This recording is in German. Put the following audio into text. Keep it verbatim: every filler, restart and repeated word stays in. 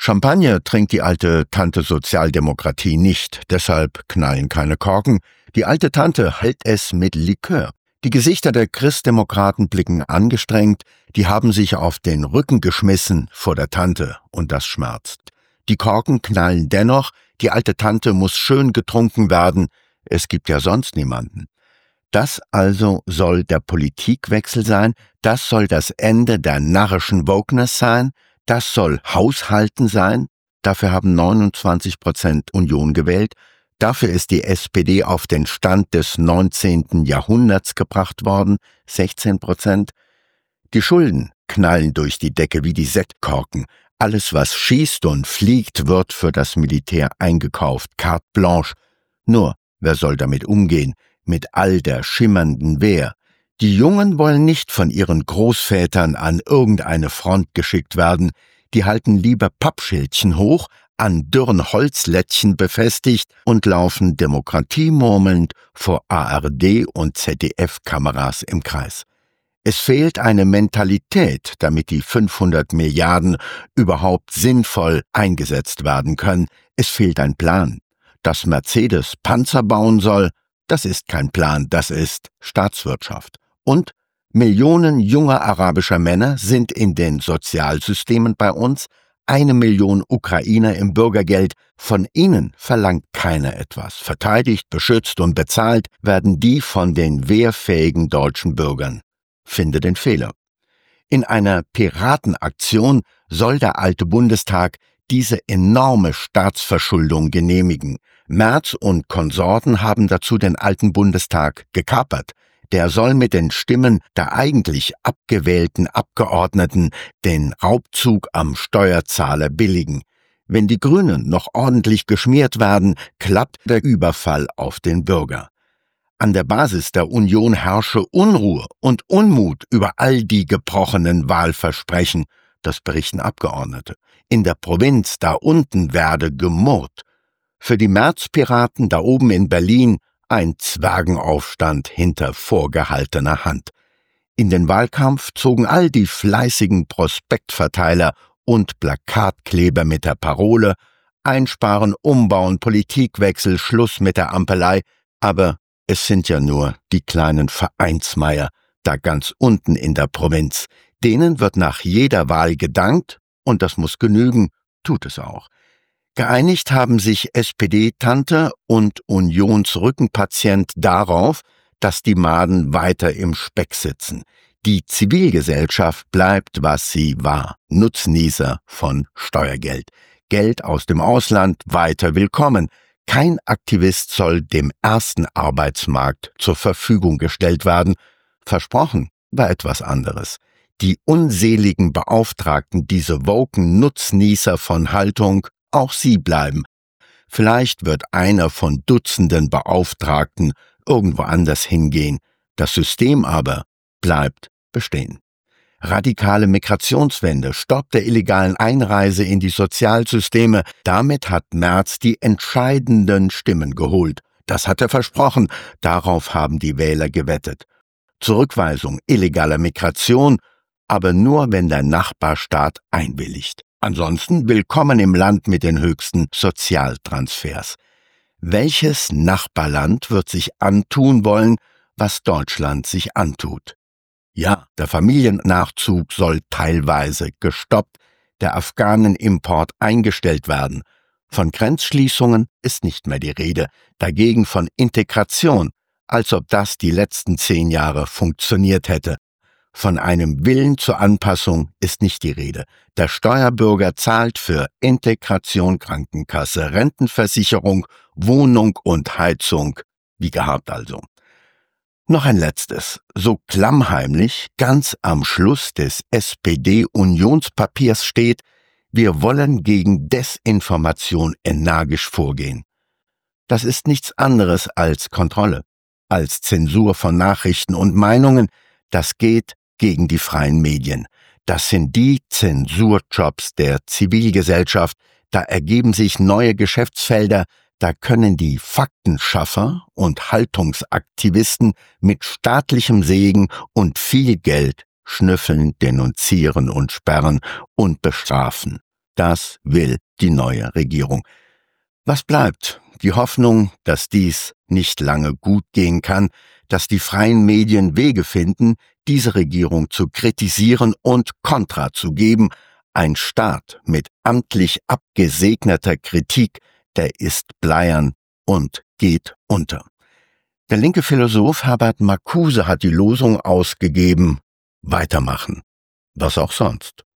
Champagner trinkt die alte Tante Sozialdemokratie nicht, deshalb knallen keine Korken. Die alte Tante hält es mit Likör. Die Gesichter der Christdemokraten blicken angestrengt, die haben sich auf den Rücken geschmissen vor der Tante und das schmerzt. Die Korken knallen dennoch, die alte Tante muss schön getrunken werden, es gibt ja sonst niemanden. Das also soll der Politikwechsel sein, das soll das Ende der narrischen Wokeness sein, das soll Haushalten sein, dafür haben neunundzwanzig Prozent Union gewählt, dafür ist die S P D auf den Stand des neunzehnten Jahrhunderts gebracht worden, sechzehn Prozent. Die Schulden knallen durch die Decke wie die Sektkorken. Alles, was schießt und fliegt, wird für das Militär eingekauft, carte blanche. Nur, wer soll damit umgehen, mit all der schimmernden Wehr? Die Jungen wollen nicht von ihren Großvätern an irgendeine Front geschickt werden, die halten lieber Pappschildchen hoch, an dürren Holzlättchen befestigt und laufen demokratiemurmelnd vor A R D- und Z D F-Kameras im Kreis. Es fehlt eine Mentalität, damit die fünfhundert Milliarden überhaupt sinnvoll eingesetzt werden können. Es fehlt ein Plan. Dass Mercedes Panzer bauen soll, das ist kein Plan, das ist Staatswirtschaft. Und Millionen junger arabischer Männer sind in den Sozialsystemen bei uns, eine Million Ukrainer im Bürgergeld, von ihnen verlangt keiner etwas. Verteidigt, beschützt und bezahlt werden die von den wehrfähigen deutschen Bürgern. Finde den Fehler. In einer Piratenaktion soll der alte Bundestag diese enorme Staatsverschuldung genehmigen. Merz und Konsorten haben dazu den alten Bundestag gekapert. Der soll mit den Stimmen der eigentlich abgewählten Abgeordneten den Raubzug am Steuerzahler billigen. Wenn die Grünen noch ordentlich geschmiert werden, klappt der Überfall auf den Bürger. An der Basis der Union herrsche Unruhe und Unmut über all die gebrochenen Wahlversprechen, das berichten Abgeordnete. In der Provinz da unten werde gemurrt. Für die Märzpiraten da oben in Berlin ein Zwergenaufstand hinter vorgehaltener Hand. In den Wahlkampf zogen all die fleißigen Prospektverteiler und Plakatkleber mit der Parole Einsparen, Umbauen, Politikwechsel, Schluss mit der Ampelei, aber es sind ja nur die kleinen Vereinsmeier, da ganz unten in der Provinz. Denen wird nach jeder Wahl gedankt, und das muss genügen, tut es auch. Geeinigt haben sich S P D-Tante und Unionsrückenpatient darauf, dass die Maden weiter im Speck sitzen. Die Zivilgesellschaft bleibt, was sie war, Nutznießer von Steuergeld. Geld aus dem Ausland weiter willkommen. Kein Aktivist soll dem ersten Arbeitsmarkt zur Verfügung gestellt werden. Versprochen war etwas anderes. Die unseligen Beauftragten, diese woken Nutznießer von Haltung, auch sie bleiben. Vielleicht wird einer von Dutzenden Beauftragten irgendwo anders hingehen. Das System aber bleibt bestehen. Radikale Migrationswende, Stopp der illegalen Einreise in die Sozialsysteme, damit hat Merz die entscheidenden Stimmen geholt. Das hat er versprochen, darauf haben die Wähler gewettet. Zurückweisung illegaler Migration, aber nur wenn der Nachbarstaat einwilligt. Ansonsten willkommen im Land mit den höchsten Sozialtransfers. Welches Nachbarland wird sich antun wollen, was Deutschland sich antut? Ja, der Familiennachzug soll teilweise gestoppt, der Afghanenimport eingestellt werden. Von Grenzschließungen ist nicht mehr die Rede, dagegen von Integration, als ob das die letzten zehn Jahre funktioniert hätte. Von einem Willen zur Anpassung ist nicht die Rede. Der Steuerbürger zahlt für Integration, Krankenkasse, Rentenversicherung, Wohnung und Heizung, wie gehabt also. Noch ein letztes, so klammheimlich, ganz am Schluss des S P D-Unionspapiers steht, wir wollen gegen Desinformation energisch vorgehen. Das ist nichts anderes als Kontrolle, als Zensur von Nachrichten und Meinungen, das geht gegen die freien Medien. Das sind die Zensurjobs der Zivilgesellschaft, da ergeben sich neue Geschäftsfelder, da können die Faktenschaffer und Haltungsaktivisten mit staatlichem Segen und viel Geld schnüffeln, denunzieren und sperren und bestrafen. Das will die neue Regierung. Was bleibt? Die Hoffnung, dass dies nicht lange gut gehen kann, dass die freien Medien Wege finden, diese Regierung zu kritisieren und Kontra zu geben. Ein Staat mit amtlich abgesegneter Kritik, der ist bleiern und geht unter. Der linke Philosoph Herbert Marcuse hat die Losung ausgegeben: Weitermachen. Was auch sonst.